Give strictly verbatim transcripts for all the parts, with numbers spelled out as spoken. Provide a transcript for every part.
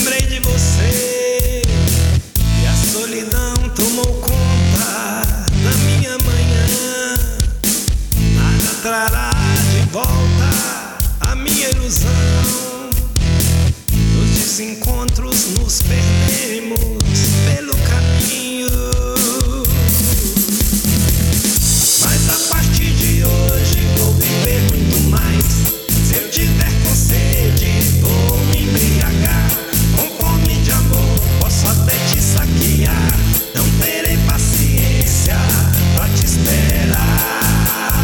lembrei de você e a solidão tomou conta da minha manhã. Nada trará de volta a minha ilusão. Nos desencontros nos perdemos pelo caminho. Mas a partir de hoje vou viver muito mais. Se eu tiver com sede, vou me embriagar. Com fome de amor, posso até te saquear. Não terei paciência pra te esperar.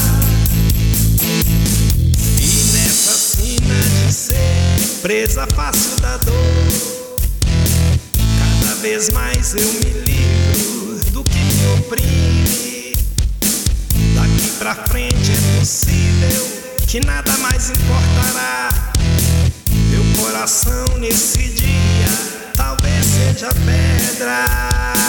E nessa sina de ser presa fácil da dor, cada vez mais eu me livro do que me oprime. Daqui pra frente é possível que nada mais importará. Meu coração nesse dia talvez seja pedra.